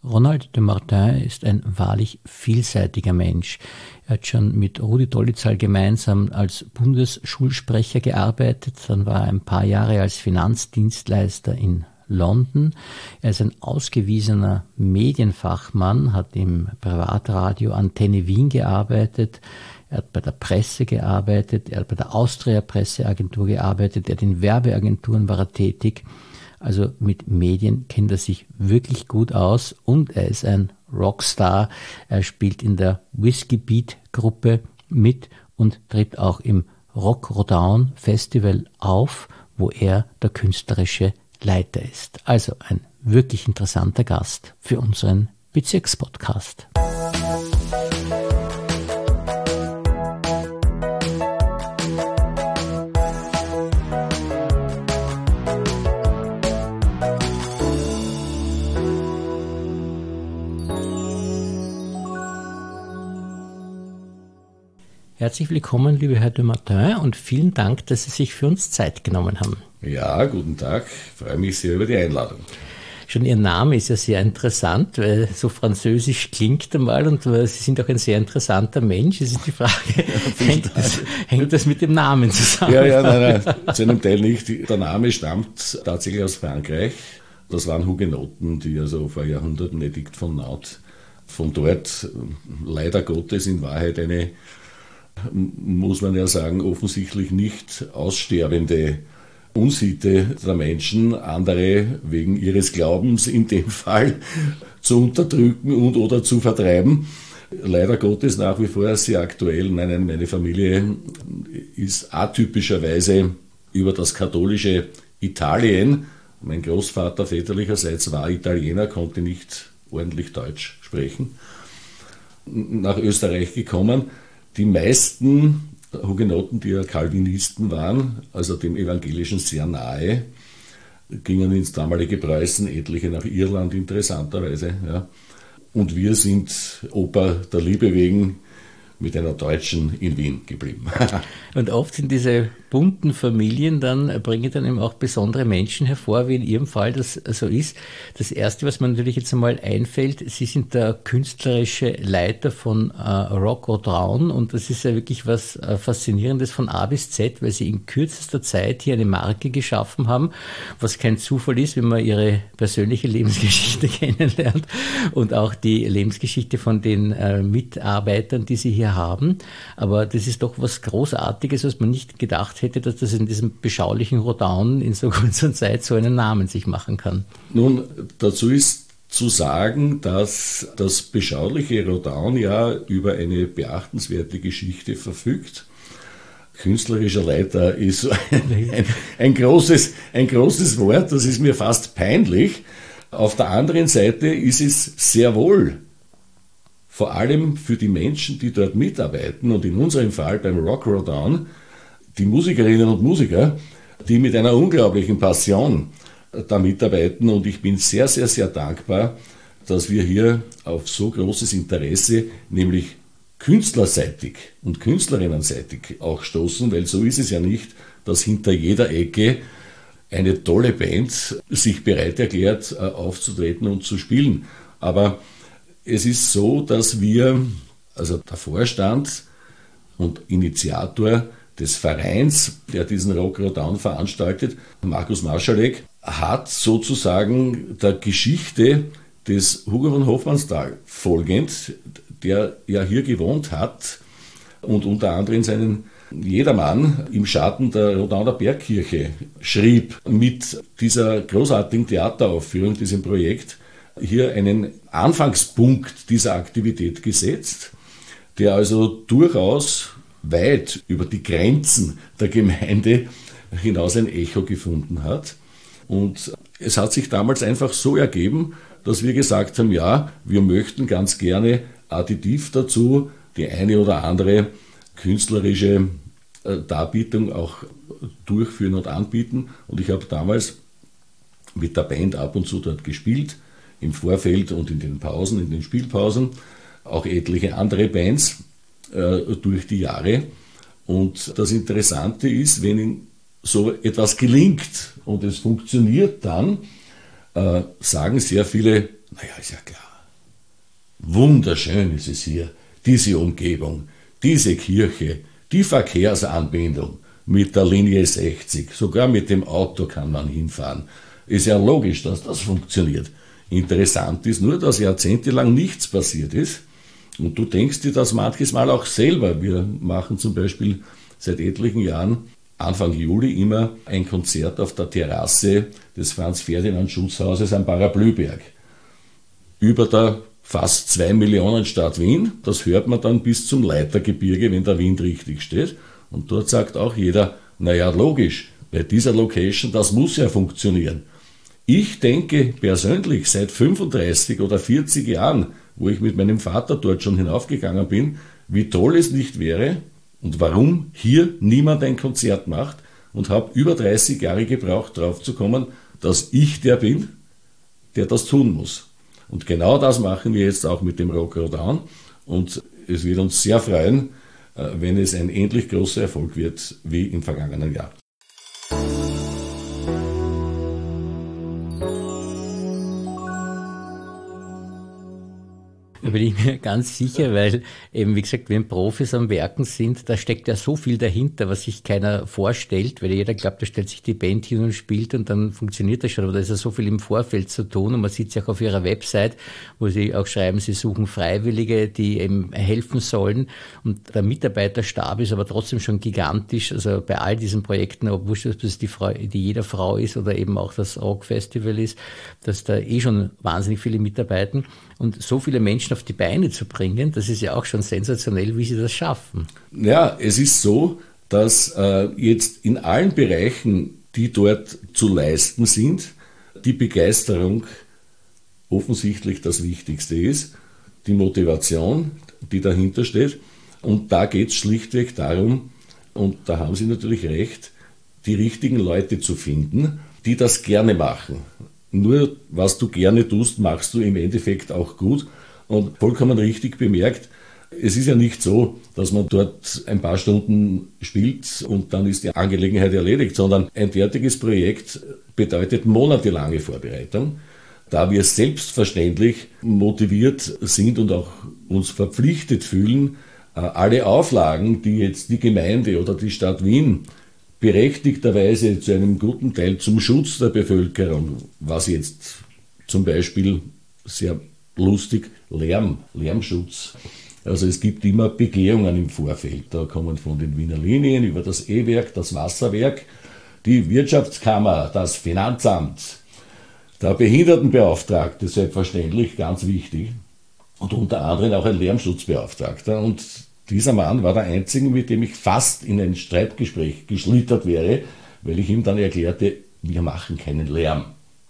Ronald de Martin ist ein wahrlich vielseitiger Mensch. Er hat schon mit Rudi Dolezal gemeinsam als Bundesschulsprecher gearbeitet, dann war er ein paar Jahre als Finanzdienstleister in London. Er ist ein ausgewiesener Medienfachmann, hat im Privatradio Antenne Wien gearbeitet, er hat bei der Presse gearbeitet, er hat bei der Austria Presseagentur gearbeitet, er hat in Werbeagenturen war er tätig. Also mit Medien kennt er sich wirklich gut aus und er ist ein Rockstar. Er spielt in der Whiskey Beat Gruppe mit und tritt auch im Rock Rodown Festival auf, wo er der künstlerische Leiter ist. Also ein wirklich interessanter Gast für unseren Bezirkspodcast. Herzlich willkommen, lieber Herr de Martin, und vielen Dank, dass Sie sich für uns Zeit genommen haben. Ja, guten Tag. Ich freue mich sehr über die Einladung. Schon Ihr Name ist ja sehr interessant, weil so französisch klingt einmal und Sie sind auch ein sehr interessanter Mensch. Es ist die Frage, hängt das mit dem Namen zusammen? Nein, zu einem Teil nicht. Der Name stammt tatsächlich aus Frankreich. Das waren Hugenotten, die also vor Jahrhunderten Edikt von Nantes von dort leider Gottes in Wahrheit eine, muss man ja sagen, offensichtlich nicht aussterbende Unsitte der Menschen, andere wegen ihres Glaubens in dem Fall zu unterdrücken und oder zu vertreiben. Leider Gottes nach wie vor sehr aktuell. Nein, meine Familie ist atypischerweise über das katholische Italien, mein Großvater väterlicherseits war Italiener, konnte nicht ordentlich Deutsch sprechen, nach Österreich gekommen. Die meisten Hugenotten, die ja Calvinisten waren, also dem Evangelischen sehr nahe, gingen ins damalige Preußen, etliche nach Irland interessanterweise. Ja. Und wir sind Oper der Liebe wegen mit einer Deutschen in Wien geblieben. Und oft sind diese bunten Familien bringen dann eben auch besondere Menschen hervor, wie in Ihrem Fall das so ist. Das Erste, was mir natürlich jetzt einmal einfällt, Sie sind der künstlerische Leiter von Rock Rodown und das ist ja wirklich was Faszinierendes von A bis Z, weil Sie in kürzester Zeit hier eine Marke geschaffen haben, was kein Zufall ist, wenn man Ihre persönliche Lebensgeschichte kennenlernt und auch die Lebensgeschichte von den Mitarbeitern, die Sie hier haben. Aber das ist doch was Großartiges, was man nicht gedacht hätte, dass das in diesem beschaulichen Rodown in so kurzer Zeit so einen Namen sich machen kann. Nun, dazu ist zu sagen, dass das beschauliche Rodown ja über eine beachtenswerte Geschichte verfügt. Künstlerischer Leiter ist ein großes Wort, das ist mir fast peinlich. Auf der anderen Seite ist es sehr wohl vor allem für die Menschen, die dort mitarbeiten und in unserem Fall beim Rock Rodown, die Musikerinnen und Musiker, die mit einer unglaublichen Passion da mitarbeiten und ich bin sehr, sehr, sehr dankbar, dass wir hier auf so großes Interesse, nämlich künstlerseitig und künstlerinnenseitig auch stoßen, weil so ist es ja nicht, dass hinter jeder Ecke eine tolle Band sich bereit erklärt, aufzutreten und zu spielen. Aber es ist so, dass wir, also der Vorstand und Initiator des Vereins, der diesen Rock Rodown veranstaltet, Markus Marschalek, hat sozusagen der Geschichte des Hugo von Hofmannsthal folgend, der ja hier gewohnt hat und unter anderem seinen Jedermann im Schatten der Rodauner Bergkirche schrieb, mit dieser großartigen Theateraufführung, diesem Projekt, hier einen Anfangspunkt dieser Aktivität gesetzt, der also durchaus weit über die Grenzen der Gemeinde hinaus ein Echo gefunden hat. Und es hat sich damals einfach so ergeben, dass wir gesagt haben, ja, wir möchten ganz gerne additiv dazu die eine oder andere künstlerische Darbietung auch durchführen und anbieten. Und ich habe damals mit der Band ab und zu dort gespielt, im Vorfeld und in den Pausen, in den Spielpausen, auch etliche andere Bands durch die Jahre. Und das Interessante ist, wenn Ihnen so etwas gelingt und es funktioniert dann, sagen sehr viele, naja, ist ja klar, wunderschön ist es hier, diese Umgebung, diese Kirche, die Verkehrsanbindung mit der Linie 60, sogar mit dem Auto kann man hinfahren. Ist ja logisch, dass das funktioniert. Interessant ist nur, dass jahrzehntelang nichts passiert ist. Und du denkst dir das manches Mal auch selber. Wir machen zum Beispiel seit etlichen Jahren Anfang Juli immer ein Konzert auf der Terrasse des Franz-Ferdinand-Schutzhauses am Parablüberg. Über der fast 2 Millionen Stadt Wien. Das hört man dann bis zum Leitergebirge, wenn der Wind richtig steht. Und dort sagt auch jeder, naja, logisch, bei dieser Location, das muss ja funktionieren. Ich denke persönlich seit 35 oder 40 Jahren, wo ich mit meinem Vater dort schon hinaufgegangen bin, wie toll es nicht wäre und warum hier niemand ein Konzert macht, und habe über 30 Jahre gebraucht, darauf zu kommen, dass ich der bin, der das tun muss. Und genau das machen wir jetzt auch mit dem Rock Rodan, und es wird uns sehr freuen, wenn es ein ähnlich großer Erfolg wird wie im vergangenen Jahr. Da bin ich mir ganz sicher, weil eben, wie gesagt, wenn Profis am Werken sind, da steckt ja so viel dahinter, was sich keiner vorstellt, weil jeder glaubt, da stellt sich die Band hin und spielt und dann funktioniert das schon, aber da ist ja so viel im Vorfeld zu tun, und man sieht es ja auch auf ihrer Website, wo sie auch schreiben, sie suchen Freiwillige, die eben helfen sollen, und der Mitarbeiterstab ist aber trotzdem schon gigantisch, also bei all diesen Projekten, ob wurscht, ob das die jeder Frau ist oder eben auch das Rock Festival ist, dass da schon wahnsinnig viele mitarbeiten. Und so viele Menschen auf die Beine zu bringen, das ist ja auch schon sensationell, wie sie das schaffen. Ja, es ist so, dass jetzt in allen Bereichen, die dort zu leisten sind, die Begeisterung offensichtlich das Wichtigste ist, die Motivation, die dahinter steht. Und da geht es schlichtweg darum, und da haben Sie natürlich recht, die richtigen Leute zu finden, die das gerne machen. Nur was du gerne tust, machst du im Endeffekt auch gut. Und vollkommen richtig bemerkt, es ist ja nicht so, dass man dort ein paar Stunden spielt und dann ist die Angelegenheit erledigt, sondern ein fertiges Projekt bedeutet monatelange Vorbereitung. Da wir selbstverständlich motiviert sind und auch uns verpflichtet fühlen, alle Auflagen, die jetzt die Gemeinde oder die Stadt Wien berechtigterweise zu einem guten Teil zum Schutz der Bevölkerung, was jetzt zum Beispiel sehr lustig Lärmschutz. Also es gibt immer Begehungen im Vorfeld. Da kommen von den Wiener Linien über das E-Werk, das Wasserwerk, die Wirtschaftskammer, das Finanzamt, der Behindertenbeauftragte, selbstverständlich, ganz wichtig, und unter anderem auch ein Lärmschutzbeauftragter. Und dieser Mann war der einzige, mit dem ich fast in ein Streitgespräch geschlittert wäre, weil ich ihm dann erklärte, wir machen keinen Lärm,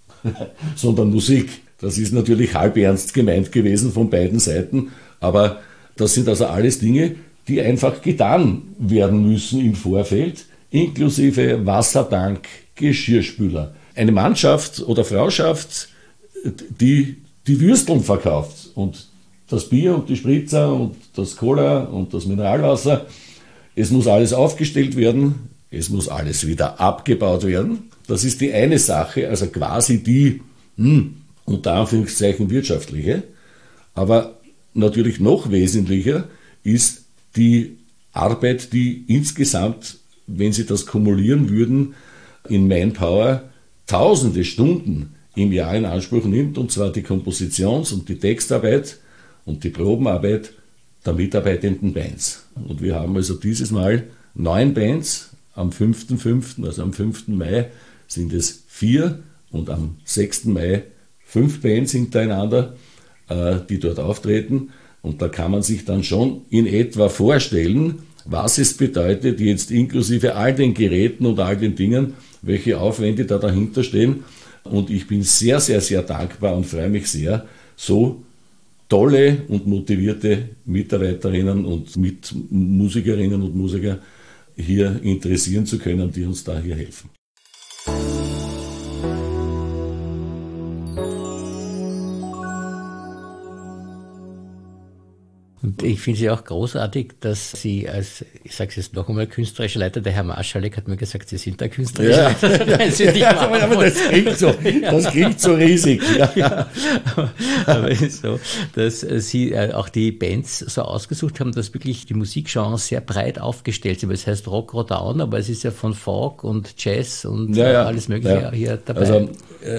sondern Musik. Das ist natürlich halb ernst gemeint gewesen von beiden Seiten, aber das sind also alles Dinge, die einfach getan werden müssen im Vorfeld, inklusive Wassertank, Geschirrspüler. Eine Mannschaft oder Frauschaft, die Würsteln verkauft und das Bier und die Spritzer und das Cola und das Mineralwasser. Es muss alles aufgestellt werden, es muss alles wieder abgebaut werden. Das ist die eine Sache, also quasi die, unter Anführungszeichen, wirtschaftliche. Aber natürlich noch wesentlicher ist die Arbeit, die insgesamt, wenn Sie das kumulieren würden, in Manpower tausende Stunden im Jahr in Anspruch nimmt, und zwar die Kompositions- und die Textarbeit und die Probenarbeit der mitarbeitenden Bands. Und wir haben also dieses Mal 9 Bands. Am 5.5., also am 5. Mai, sind es 4 und am 6. Mai 5 Bands hintereinander, die dort auftreten. Und da kann man sich dann schon in etwa vorstellen, was es bedeutet, jetzt inklusive all den Geräten und all den Dingen, welche Aufwände da dahinter stehen. Und ich bin sehr, sehr, sehr dankbar und freue mich sehr, so tolle und motivierte Mitarbeiterinnen und Mitmusikerinnen und Musiker hier interessieren zu können, die uns da hier helfen. Und ich finde sie auch großartig, dass Sie als, ich sage es jetzt noch einmal, künstlerischer Leiter, der Herr Marschalek hat mir gesagt, Sie sind der künstlerische Leiter. Aber das klingt so riesig. Ja, aber es ist so, dass Sie auch die Bands so ausgesucht haben, dass wirklich die Musikgenres sehr breit aufgestellt sind. Das heißt Rock, Rodown, aber es ist ja von Folk und Jazz und alles Mögliche hier dabei. Also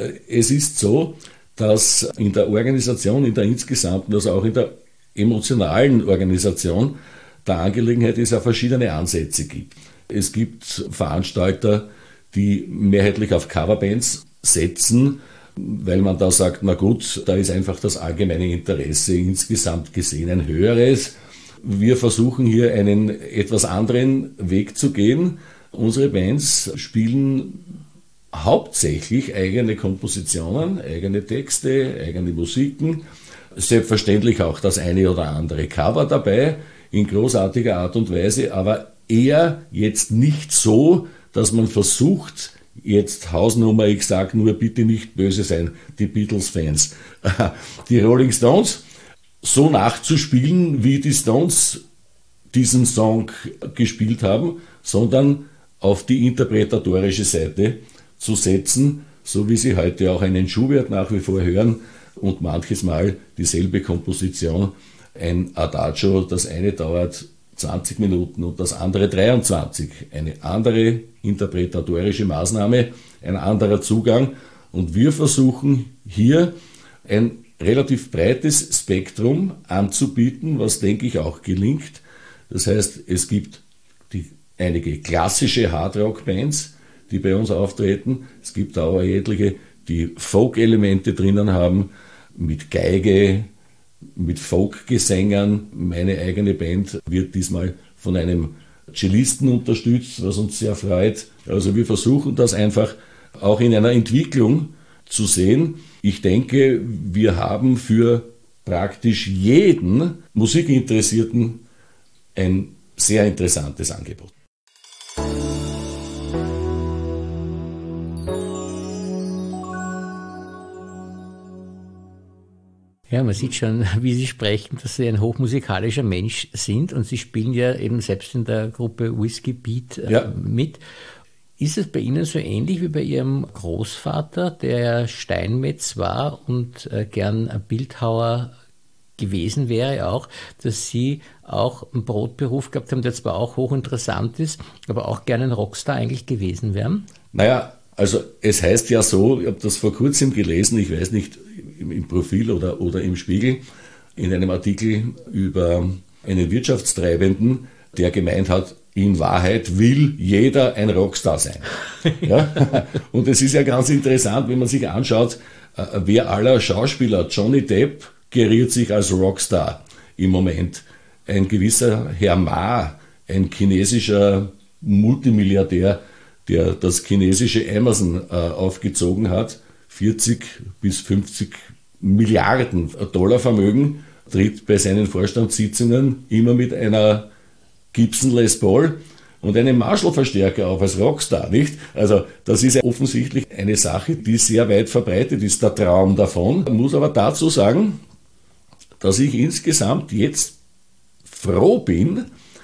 es ist so, dass in der Organisation, in der insgesamten, also auch in der emotionalen Organisation der Angelegenheit es ja verschiedene Ansätze gibt. Es gibt Veranstalter, die mehrheitlich auf Coverbands setzen, weil man da sagt, na gut, da ist einfach das allgemeine Interesse insgesamt gesehen ein höheres. Wir versuchen hier einen etwas anderen Weg zu gehen. Unsere Bands spielen hauptsächlich eigene Kompositionen, eigene Texte, eigene Musiken. Selbstverständlich auch das eine oder andere Cover dabei, in großartiger Art und Weise, aber eher jetzt nicht so, dass man versucht, jetzt Hausnummer, ich sage nur bitte nicht böse sein, die Beatles-Fans, die Rolling Stones so nachzuspielen, wie die Stones diesen Song gespielt haben, sondern auf die interpretatorische Seite zu setzen, so wie Sie heute auch einen Schubert nach wie vor hören und manches Mal dieselbe Komposition, ein Adagio, das eine dauert 20 Minuten und das andere 23. Eine andere interpretatorische Maßnahme, ein anderer Zugang und wir versuchen hier ein relativ breites Spektrum anzubieten, was denke ich auch gelingt. Das heißt, es gibt einige klassische Hardrock-Bands, die bei uns auftreten. Es gibt auch etliche, die Folk-Elemente drinnen haben, mit Geige, mit Folk-Gesängern. Meine eigene Band wird diesmal von einem Cellisten unterstützt, was uns sehr freut. Also wir versuchen das einfach auch in einer Entwicklung zu sehen. Ich denke, wir haben für praktisch jeden Musikinteressierten ein sehr interessantes Angebot. Ja, man sieht schon, wie Sie sprechen, dass Sie ein hochmusikalischer Mensch sind und Sie spielen ja eben selbst in der Gruppe Whiskey Beat mit. Ist es bei Ihnen so ähnlich wie bei Ihrem Großvater, der Steinmetz war und gern ein Bildhauer gewesen wäre auch, dass Sie auch einen Brotberuf gehabt haben, der zwar auch hochinteressant ist, aber auch gerne ein Rockstar eigentlich gewesen wären? Naja, also es heißt ja so, ich habe das vor kurzem gelesen, ich weiß nicht, im Profil oder im Spiegel, in einem Artikel über einen Wirtschaftstreibenden, der gemeint hat, in Wahrheit will jeder ein Rockstar sein. Ja? Und es ist ja ganz interessant, wenn man sich anschaut, wer aller Schauspieler, Johnny Depp geriert sich als Rockstar im Moment. Ein gewisser Herr Ma, ein chinesischer Multimilliardär, der das chinesische Amazon aufgezogen hat, 40 bis 50 Milliarden Dollar Vermögen, tritt bei seinen Vorstandssitzungen immer mit einer Gibson Les Paul und einem Marshall-Verstärker auf als Rockstar, nicht? Also das ist ja offensichtlich eine Sache, die sehr weit verbreitet ist, der Traum davon. Man muss aber dazu sagen, dass ich insgesamt jetzt froh bin,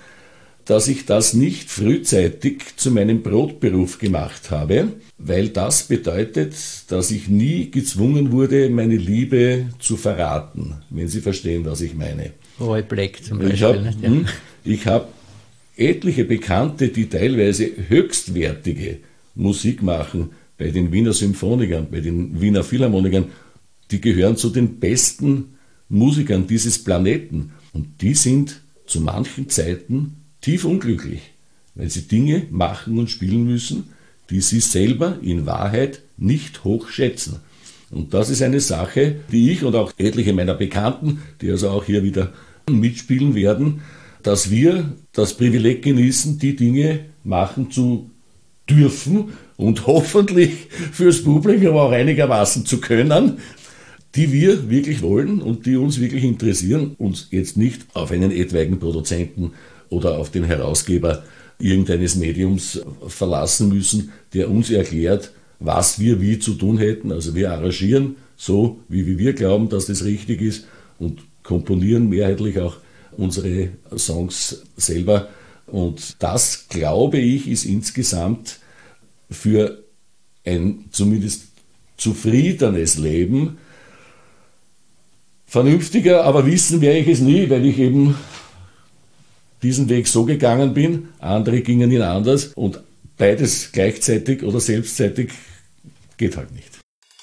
dass ich das nicht frühzeitig zu meinem Brotberuf gemacht habe, weil das bedeutet, dass ich nie gezwungen wurde, meine Liebe zu verraten, wenn Sie verstehen, was ich meine. Roy Black zum Beispiel. Ich habe etliche Bekannte, die teilweise höchstwertige Musik machen, bei den Wiener Symphonikern, bei den Wiener Philharmonikern, die gehören zu den besten Musikern dieses Planeten. Und die sind zu manchen Zeiten tief unglücklich, weil sie Dinge machen und spielen müssen, die sie selber in Wahrheit nicht hoch schätzen. Und das ist eine Sache, die ich und auch etliche meiner Bekannten, die also auch hier wieder mitspielen werden, dass wir das Privileg genießen, die Dinge machen zu dürfen und hoffentlich fürs Publikum auch einigermaßen zu können, die wir wirklich wollen und die uns wirklich interessieren, uns jetzt nicht auf einen etwaigen Produzenten oder auf den Herausgeber irgendeines Mediums verlassen müssen, der uns erklärt, was wir wie zu tun hätten. Also wir arrangieren so, wie wir glauben, dass das richtig ist und komponieren mehrheitlich auch unsere Songs selber. Und das, glaube ich, ist insgesamt für ein zumindest zufriedenes Leben vernünftiger, aber wissen werde ich es nie, weil ich eben diesen Weg so gegangen bin, andere gingen ihn anders und beides gleichzeitig oder selbstzeitig geht halt nicht.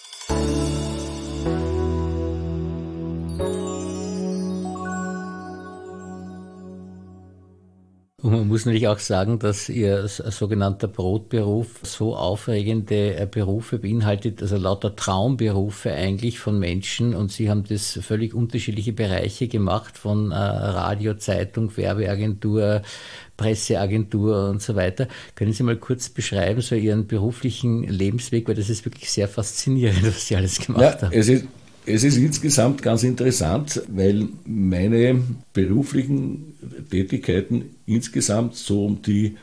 Und man muss natürlich auch sagen, dass Ihr sogenannter Brotberuf so aufregende Berufe beinhaltet, also lauter Traumberufe eigentlich von Menschen, und Sie haben das völlig unterschiedliche Bereiche gemacht, von Radio, Zeitung, Werbeagentur, Presseagentur und so weiter. Können Sie mal kurz beschreiben, so Ihren beruflichen Lebensweg, weil das ist wirklich sehr faszinierend, was Sie alles gemacht haben. Es ist insgesamt ganz interessant, weil meine beruflichen Tätigkeiten insgesamt so den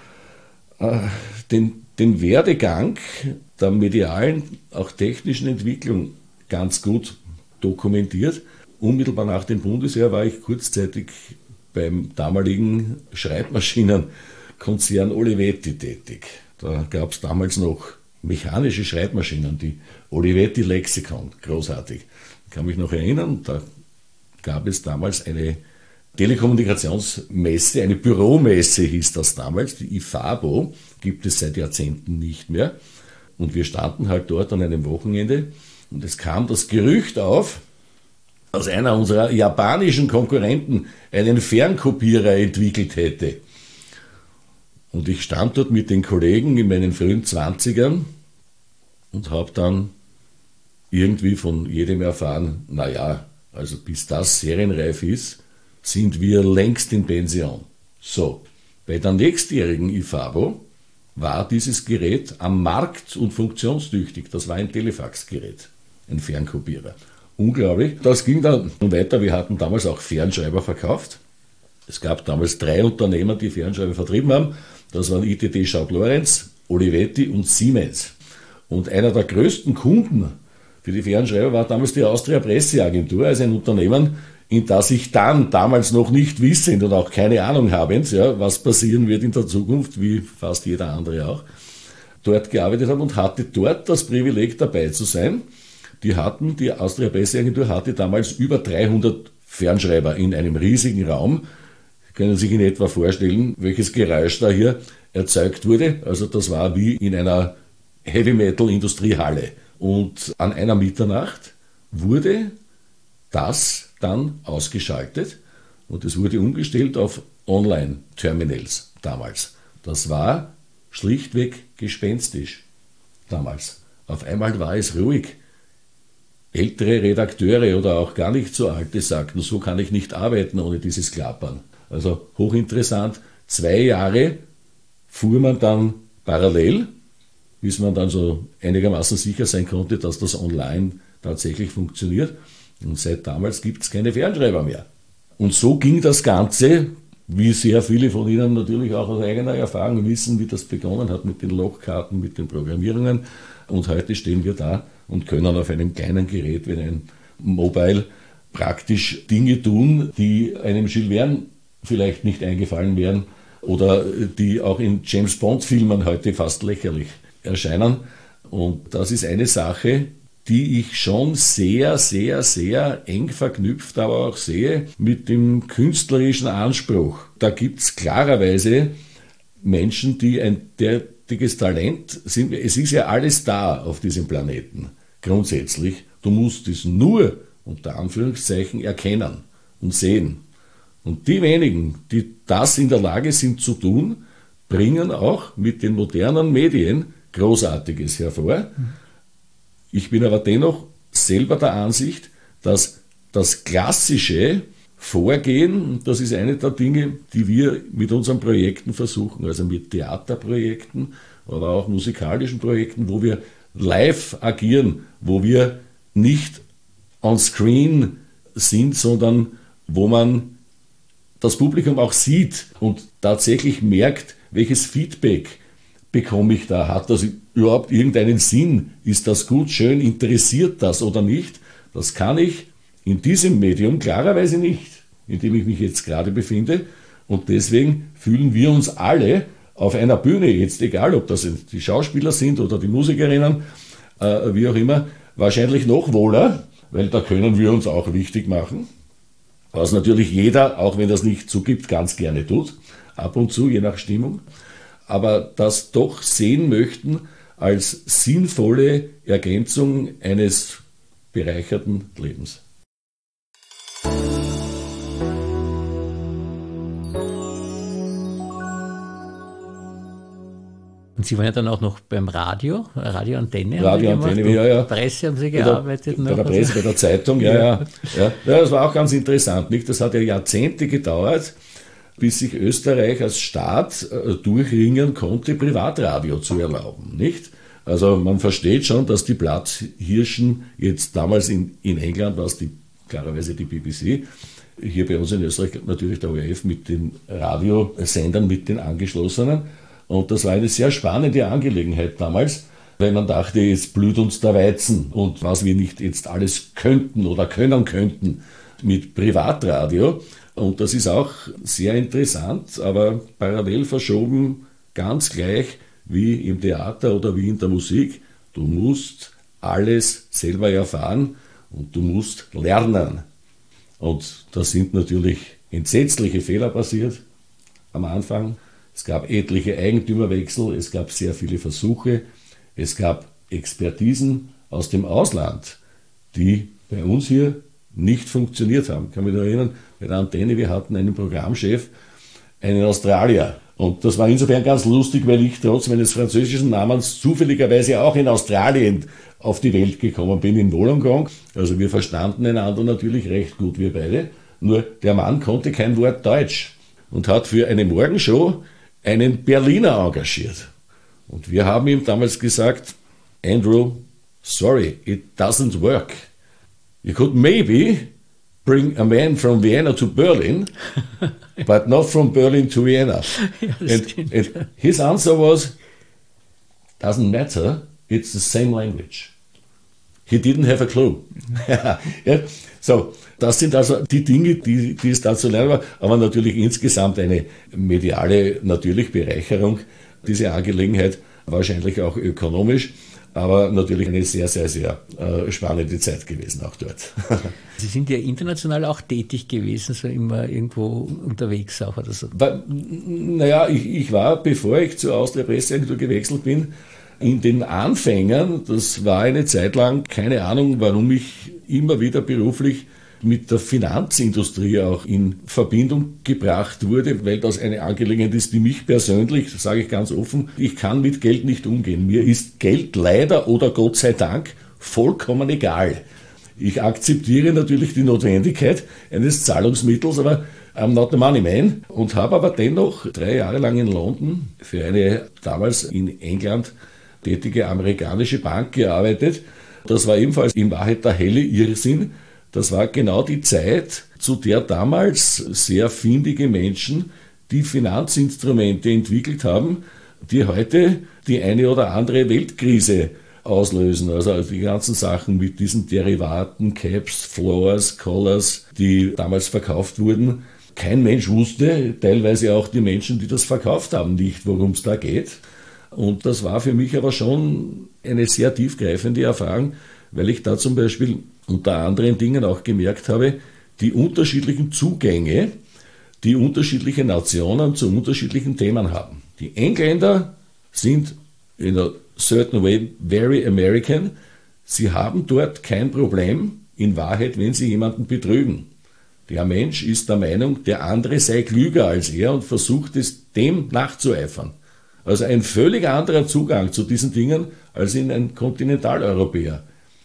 Werdegang der medialen, auch technischen Entwicklung ganz gut dokumentiert. Unmittelbar nach dem Bundesheer war ich kurzzeitig beim damaligen Schreibmaschinenkonzern Olivetti tätig. Da gab es damals noch mechanische Schreibmaschinen, die Olivetti Lexikon, großartig. Ich kann mich noch erinnern, da gab es damals eine Telekommunikationsmesse, eine Büromesse hieß das damals, die IFABO, gibt es seit Jahrzehnten nicht mehr. Und wir standen halt dort an einem Wochenende und es kam das Gerücht auf, dass einer unserer japanischen Konkurrenten einen Fernkopierer entwickelt hätte. Und ich stand dort mit den Kollegen in meinen frühen 20ern und habe dann irgendwie von jedem erfahren, naja, also bis das serienreif ist, sind wir längst in Pension. So, bei der nächstjährigen IFABO war dieses Gerät am Markt und funktionstüchtig. Das war ein Telefaxgerät, ein Fernkopierer. Unglaublich. Das ging dann weiter. Wir hatten damals auch Fernschreiber verkauft. Es gab damals 3 Unternehmen, die Fernschreiber vertrieben haben. Das waren ITT Schaub-Lorenz, Olivetti und Siemens. Und einer der größten Kunden für die Fernschreiber war damals die Austria Presseagentur, also ein Unternehmen, in das ich dann damals noch nicht wissend und auch keine Ahnung habend, ja, was passieren wird in der Zukunft, wie fast jeder andere auch, dort gearbeitet habe und hatte dort das Privileg dabei zu sein. Die Austria Presseagentur hatte damals über 300 Fernschreiber in einem riesigen Raum. Können Sie sich in etwa vorstellen, welches Geräusch da hier erzeugt wurde. Also das war wie in einer Heavy-Metal-Industriehalle. Und an einer Mitternacht wurde das dann ausgeschaltet und es wurde umgestellt auf Online-Terminals damals. Das war schlichtweg gespenstisch damals. Auf einmal war es ruhig. Ältere Redakteure oder auch gar nicht so alte sagten, so kann ich nicht arbeiten ohne dieses Klappern. Also hochinteressant. 2 Jahre fuhr man dann parallel, bis man dann so einigermaßen sicher sein konnte, dass das online tatsächlich funktioniert. Und seit damals gibt es keine Fernschreiber mehr. Und so ging das Ganze, wie sehr viele von Ihnen natürlich auch aus eigener Erfahrung wissen, wie das begonnen hat mit den Logkarten, mit den Programmierungen. Und heute stehen wir da und können auf einem kleinen Gerät wie einem Mobile praktisch Dinge tun, die einem Jules Verne vielleicht nicht eingefallen wären oder die auch in James-Bond-Filmen heute fast lächerlich erscheinen. Und das ist eine Sache, die ich schon sehr, sehr, sehr eng verknüpft, aber auch sehe mit dem künstlerischen Anspruch. Da gibt es klarerweise Menschen, die ein derartiges Talent sind. Es ist ja alles da auf diesem Planeten, grundsätzlich. Du musst es nur, unter Anführungszeichen, erkennen und sehen. Und die wenigen, die das in der Lage sind zu tun, bringen auch mit den modernen Medien Großartiges hervor. Ich bin aber dennoch selber der Ansicht, dass das klassische Vorgehen, das ist eine der Dinge, die wir mit unseren Projekten versuchen, also mit Theaterprojekten oder auch musikalischen Projekten, wo wir live agieren, wo wir nicht on screen sind, sondern wo man das Publikum auch sieht und tatsächlich merkt, welches Feedback bekomme ich da? Hat das überhaupt irgendeinen Sinn? Ist das gut, schön, interessiert das oder nicht? Das kann ich in diesem Medium klarerweise nicht. in dem ich mich jetzt gerade befinde. Und deswegen fühlen wir uns alle auf einer Bühne, jetzt egal, ob das die Schauspieler sind oder die Musikerinnen, wie auch immer, wahrscheinlich noch wohler, weil da können wir uns auch wichtig machen. Was natürlich jeder, auch wenn das nicht zugibt, ganz gerne tut, ab und zu, je nach Stimmung, aber das doch sehen möchten als sinnvolle Ergänzung eines bereicherten Lebens. Und Sie waren ja dann auch noch beim Radioantenne. Radioantenne, ja. Presse haben Sie gearbeitet. Bei der Presse, bei der Zeitung, ja. Das war auch ganz interessant, nicht? Das hat ja Jahrzehnte gedauert, bis sich Österreich als Staat durchringen konnte, Privatradio zu erlauben, nicht? Also man versteht schon, dass die Platzhirschen jetzt damals in England, klarerweise die BBC, hier bei uns in Österreich natürlich der ORF mit den Radiosendern, mit den angeschlossenen. Und das war eine sehr spannende Angelegenheit damals, weil man dachte, jetzt blüht uns der Weizen und was wir nicht jetzt alles könnten oder können könnten mit Privatradio. Und das ist auch sehr interessant, aber parallel verschoben, ganz gleich wie im Theater oder wie in der Musik. Du musst alles selber erfahren und du musst lernen. Und da sind natürlich entsetzliche Fehler passiert am Anfang. Es gab etliche Eigentümerwechsel, es gab sehr viele Versuche, es gab Expertisen aus dem Ausland, die bei uns hier nicht funktioniert haben. Ich kann mich noch erinnern, bei der Antenne, wir hatten einen Programmchef, einen Australier. Und das war insofern ganz lustig, weil ich trotz meines französischen Namens zufälligerweise auch in Australien auf die Welt gekommen bin, in Wollongong. Also wir verstanden einander natürlich recht gut, wir beide. Nur der Mann konnte kein Wort Deutsch und hat für eine Morgenshow einen Berliner engagiert. Und wir haben ihm damals gesagt, Andrew, sorry, it doesn't work. You could maybe bring a man from Vienna to Berlin, but not from Berlin to Vienna. And his answer was, doesn't matter, it's the same language. He didn't have a clue. Ja, so, das sind also die Dinge, die es da zu lernen war, aber natürlich insgesamt eine mediale natürlich Bereicherung, diese Angelegenheit, wahrscheinlich auch ökonomisch, aber natürlich eine sehr, sehr, sehr spannende Zeit gewesen auch dort. Sie sind ja international auch tätig gewesen, so immer irgendwo unterwegs auch oder so. Naja, ich war, bevor ich zur Austria Presseagentur gewechselt bin, in den Anfängen, das war eine Zeit lang, keine Ahnung, warum ich immer wieder beruflich mit der Finanzindustrie auch in Verbindung gebracht wurde, weil das eine Angelegenheit ist, die mich persönlich, das sage ich ganz offen, ich kann mit Geld nicht umgehen. Mir ist Geld leider oder Gott sei Dank vollkommen egal. Ich akzeptiere natürlich die Notwendigkeit eines Zahlungsmittels, aber I'm not the money man, und habe aber dennoch 3 Jahre lang in London für eine damals in England tätige amerikanische Bank gearbeitet. Das war ebenfalls in Wahrheit der helle Irrsinn. Das war genau die Zeit, zu der damals sehr findige Menschen die Finanzinstrumente entwickelt haben, die heute die eine oder andere Weltkrise auslösen. Also die ganzen Sachen mit diesen Derivaten, Caps, Floors, Collars, die damals verkauft wurden. Kein Mensch wusste, teilweise auch die Menschen, die das verkauft haben, nicht, worum es da geht. Und das war für mich aber schon eine sehr tiefgreifende Erfahrung, weil ich da zum Beispiel unter anderen Dingen auch gemerkt habe, die unterschiedlichen Zugänge, die unterschiedliche Nationen zu unterschiedlichen Themen haben. Die Engländer sind in a certain way very American. Sie haben dort kein Problem, in Wahrheit, wenn sie jemanden betrügen. Der Mensch ist der Meinung, der andere sei klüger als er und versucht es, dem nachzueifern. Also ein völlig anderer Zugang zu diesen Dingen, als ihn ein Kontinentaleuropäer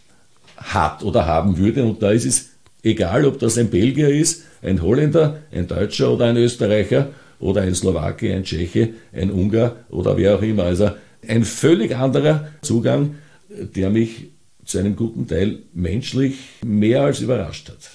hat oder haben würde. Und da ist es egal, ob das ein Belgier ist, ein Holländer, ein Deutscher oder ein Österreicher oder ein Slowake, ein Tscheche, ein Ungar oder wer auch immer. Also ein völlig anderer Zugang, der mich zu einem guten Teil menschlich mehr als überrascht hat.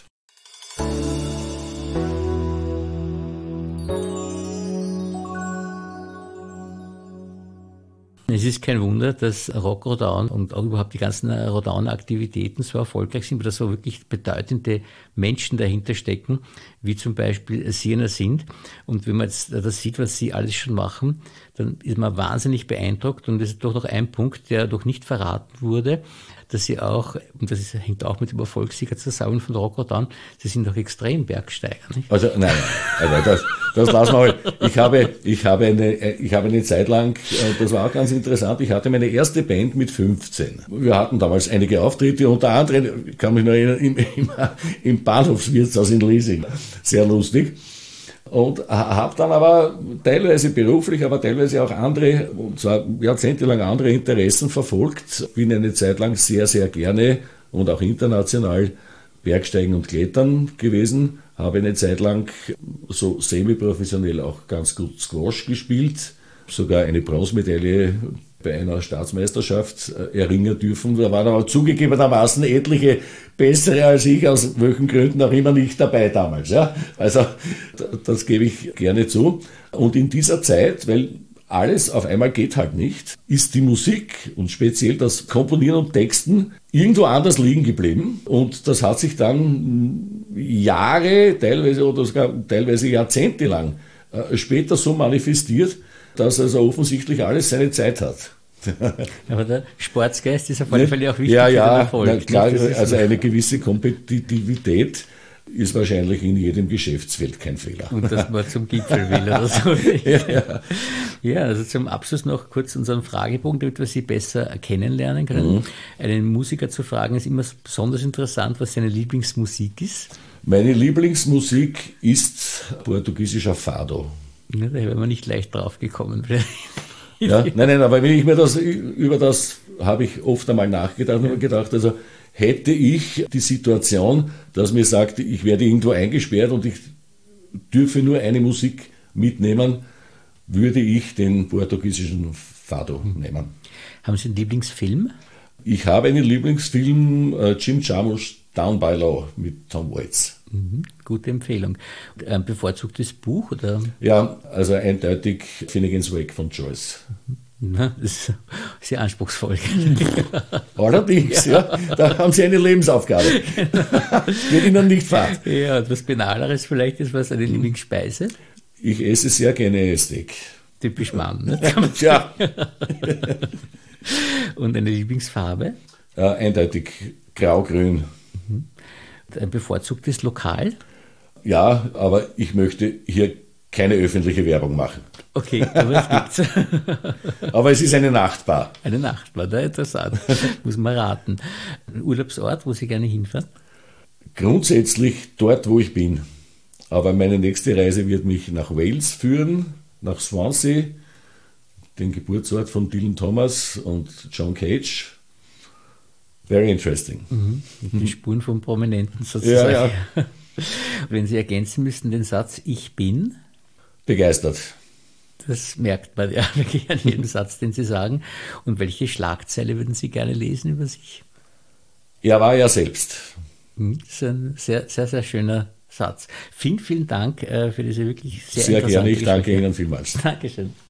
Es ist kein Wunder, dass Rock Rodown und auch überhaupt die ganzen Rodown-Aktivitäten so erfolgreich sind, weil da so wirklich bedeutende Menschen dahinter stecken, wie zum Beispiel Sie einer sind. Und wenn man jetzt das sieht, was Sie alles schon machen, dann ist man wahnsinnig beeindruckt. Und es ist doch noch ein Punkt, der doch nicht verraten wurde, dass Sie auch, und das hängt auch mit dem Erfolgssieger zusammen von Rock Rodown, Sie sind doch extrem Bergsteiger, nicht? Also nein, also das lassen wir halt. Ich habe eine Zeit lang, das war auch ganz interessant, ich hatte meine erste Band mit 15. Wir hatten damals einige Auftritte, unter anderem, ich kann mich noch erinnern, im Bahnhofswirtshaus in Liesing. Sehr lustig. Und habe dann aber teilweise beruflich, aber teilweise auch andere, und zwar jahrzehntelang andere Interessen verfolgt. Bin eine Zeit lang sehr, sehr gerne und auch international Bergsteigen und Klettern gewesen. Habe eine Zeit lang so semi-professionell auch ganz gut Squash gespielt. Sogar eine Bronzemedaille bei einer Staatsmeisterschaft erringen dürfen. Da waren aber zugegebenermaßen etliche bessere als ich, aus welchen Gründen auch immer nicht dabei damals. Ja? Also das gebe ich gerne zu. Und in dieser Zeit, weil alles auf einmal geht halt nicht, ist die Musik und speziell das Komponieren und Texten irgendwo anders liegen geblieben. Und das hat sich dann Jahre, teilweise oder sogar teilweise Jahrzehnte lang später so manifestiert, dass also offensichtlich alles seine Zeit hat. Aber der Sportsgeist ist auf alle Fälle auch wichtig für den Erfolg. Ja, klar, also eine gewisse Kompetitivität ist wahrscheinlich in jedem Geschäftsfeld kein Fehler. Und dass man zum Gipfel will oder so. Ja, also zum Abschluss noch kurz unseren Fragebogen, damit wir Sie besser kennenlernen können. Einen Musiker zu fragen ist immer besonders interessant, was seine Lieblingsmusik ist. Meine Lieblingsmusik ist portugiesischer Fado. Ja, da wäre man nicht leicht drauf gekommen. Ja, nein, aber wenn ich mir über das habe ich oft einmal nachgedacht und gedacht, also hätte ich die Situation, dass mir sagt, ich werde irgendwo eingesperrt und ich dürfe nur eine Musik mitnehmen, würde ich den portugiesischen Fado nehmen. Haben Sie einen Lieblingsfilm? Ich habe einen Lieblingsfilm, Jim Jarmusch Down by Law mit Tom Waits. Gute Empfehlung. Ein bevorzugtes Buch? Oder? Ja, also eindeutig Finnegan's Wake von Joyce. Na, das ist sehr anspruchsvoll. Allerdings, ja, da haben Sie eine Lebensaufgabe. Wird Ihnen nicht fad. Ja, etwas Banaleres vielleicht ist was, eine Lieblingsspeise? Ich esse sehr gerne Steak. Typisch Mann, ne? Ja. Und eine Lieblingsfarbe? Eindeutig grau-grün. Ein bevorzugtes Lokal? Ja, aber ich möchte hier keine öffentliche Werbung machen. Okay, aber es gibt's. Aber es ist eine Nachtbar. Eine Nachtbar, da interessant. Muss man raten. Ein Urlaubsort, wo Sie gerne hinfahren? Grundsätzlich dort, wo ich bin. Aber meine nächste Reise wird mich nach Wales führen, nach Swansea, den Geburtsort von Dylan Thomas und John Cage. Very interesting. Die Spuren von Prominenten sozusagen. Ja. Wenn Sie ergänzen müssten den Satz, ich bin? Begeistert. Das merkt man ja wirklich an jedem Satz, den Sie sagen. Und welche Schlagzeile würden Sie gerne lesen über sich? Er war ja selbst. Das ist ein sehr, sehr, sehr schöner Satz. Vielen, vielen Dank für diese wirklich sehr interessante Sehr gerne, ich danke Gespräche. Ihnen vielmals. Dankeschön.